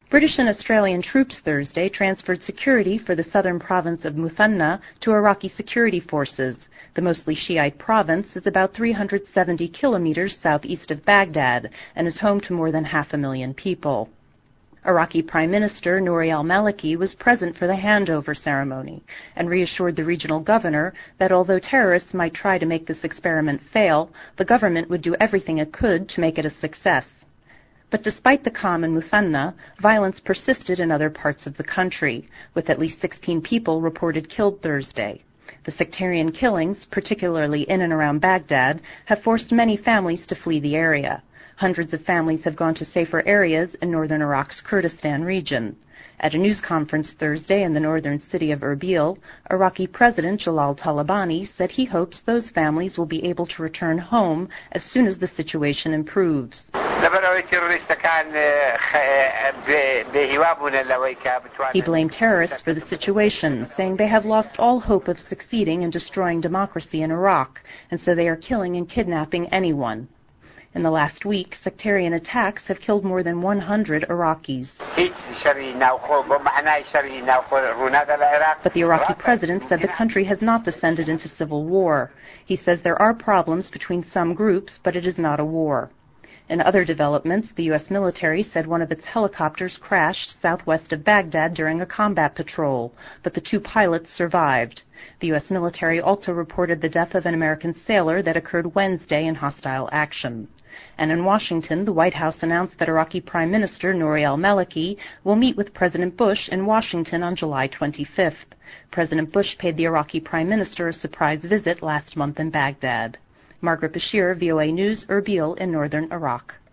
British and Australian troops Thursday transferred security for the southern province of Muthanna to Iraqi security forces. The mostly Shiite province is about 370 kilometers southeast of Baghdad and is home to more than 500,000 people. Iraqi Prime Minister Nouri al-Maliki was present for the handover ceremony and reassured the regional governor that although terrorists might try to make this experiment fail, the government would do everything it could to make it a success. But despite the calm in Muthanna, violence persisted in other parts of the country, with at least 16 people reported killed Thursday. The sectarian killings, particularly in and around Baghdad, have forced many families to flee the area. Hundreds of families have gone to safer areas in northern Iraq's Kurdistan region. At a news conference Thursday in the northern city of Erbil, Iraqi President Jalal Talabani said he hopes those families will be able to return home as soon as the situation improves. He blamed terrorists for the situation, saying they have lost all hope of succeeding in destroying democracy in Iraq, and so they are killing and kidnapping anyone. In the last week, sectarian attacks have killed more than 100 Iraqis. But the Iraqi president said the country has not descended into civil war. He says there are problems between some groups, but it is not a war. In other developments, the U.S. military said one of its helicopters crashed southwest of Baghdad during a combat patrol, but the 2 pilots survived. The U.S. military also reported the death of an American sailor that occurred Wednesday in hostile action. And in Washington, the White House announced that Iraqi Prime Minister Nouri al-Maliki will meet with President Bush in Washington on July 25th. President Bush paid the Iraqi Prime Minister a surprise visit last month in Baghdad. Margaret Bashir, VOA News, Erbil in northern Iraq.